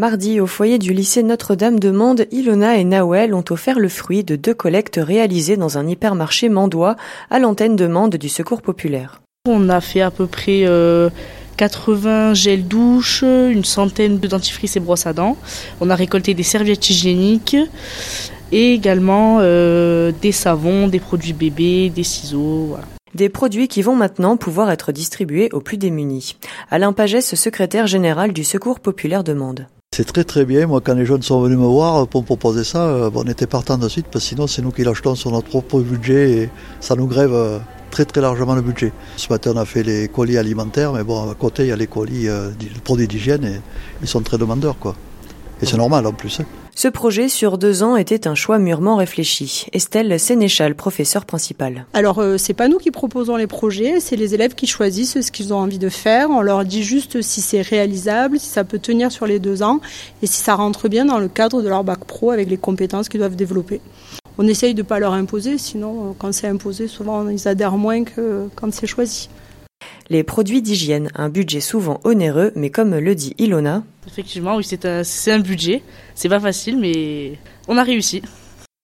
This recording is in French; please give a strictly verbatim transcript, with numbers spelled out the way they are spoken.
Mardi, au foyer du lycée Notre-Dame de Mende, Ilona et Nawel ont offert le fruit de deux collectes réalisées dans un hypermarché mandois à l'antenne de Mende du Secours populaire. On a fait à peu près euh, quatre-vingts gels douche, une centaine de dentifrices et brosses à dents. On a récolté des serviettes hygiéniques et également euh, des savons, des produits bébés, des ciseaux, voilà. Des produits qui vont maintenant pouvoir être distribués aux plus démunis. Alain Pagès, secrétaire général du Secours populaire de Mende. C'est très très bien, moi quand les jeunes sont venus me voir pour me proposer ça, euh, bon, on était partant de suite parce que sinon c'est nous qui l'achetons sur notre propre budget et ça nous grève euh, très très largement le budget. Ce matin on a fait les colis alimentaires, mais bon à côté il y a les colis, euh, les produits d'hygiène et ils sont très demandeurs quoi. Et c'est normal en plus. Hein. Ce projet sur deux ans était un choix mûrement réfléchi. Estelle Sénéchal, professeure principale. Alors euh, c'est pas nous qui proposons les projets, c'est les élèves qui choisissent ce qu'ils ont envie de faire. On leur dit juste si c'est réalisable, si ça peut tenir sur les deux ans et si ça rentre bien dans le cadre de leur bac pro avec les compétences qu'ils doivent développer. On essaye de ne pas leur imposer, sinon quand c'est imposé, souvent ils adhèrent moins que quand c'est choisi. Les produits d'hygiène, un budget souvent onéreux, mais comme le dit Ilona... Effectivement, oui, c'est un, c'est un budget. C'est pas facile, mais on a réussi.